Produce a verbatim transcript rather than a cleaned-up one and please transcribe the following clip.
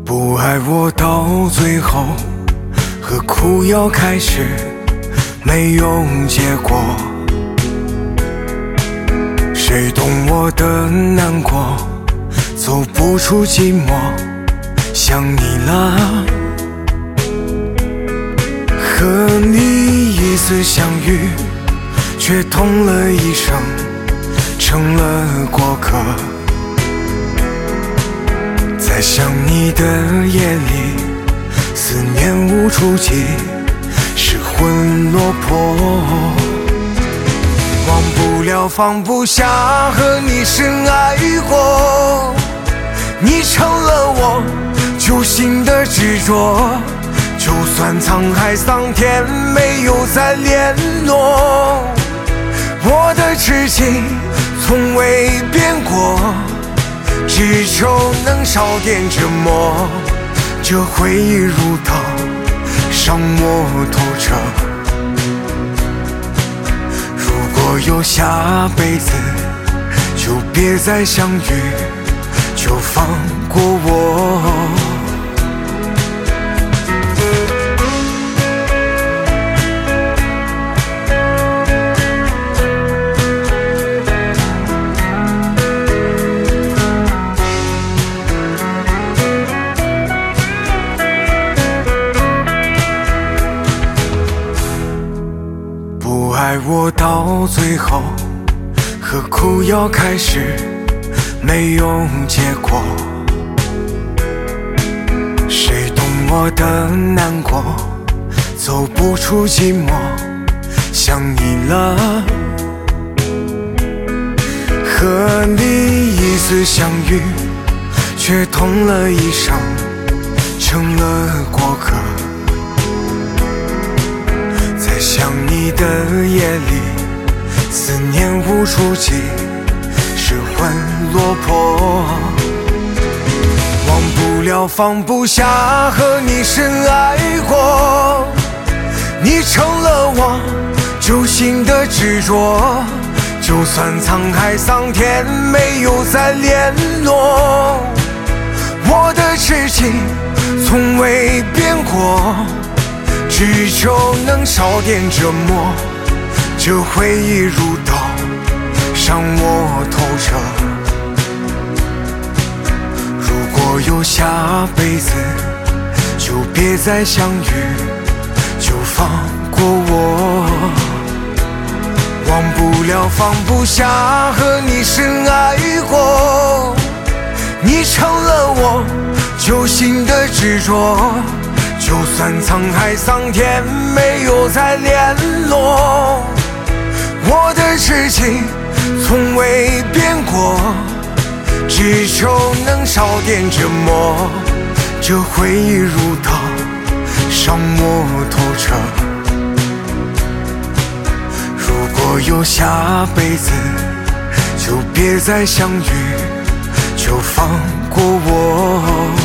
不爱我到最后，何苦要开始？没有结果。谁懂我的难过？走不出寂寞，想你了。和你一次相遇，却痛了一生，成了过客。在想你的夜里，思念无处寄，失魂落魄。忘不了放不下，和你深爱过，你成了我揪心的执着。就算沧海桑田没有再联络，我的痴情从未变过，只求能少点折磨。这回忆如刀，伤我透彻。如果有下辈子，就别再相遇，就放过我。不爱我到最后，何苦要开始？没有结果。谁懂我的难过？走不出寂寞，想你了。和你一次相遇，却痛了一生，成了过客。在想你的夜里，思念无处寄，失魂落魄。忘不了放不下，和你深爱过，你成了我揪心的执着。就算沧海桑田没有再联络，我的痴情从未变过，只求能少点折磨。这回忆如刀，伤我透彻。如果有下辈子，就别再相遇，就放过我。忘不了放不下，和你深爱过，你成了我揪心的执着。就算沧海桑田没有再联络，我的痴情从未变过，只求能少点折磨。这回忆如刀，伤我透彻。如果有下辈子，就别再相遇，就放过我。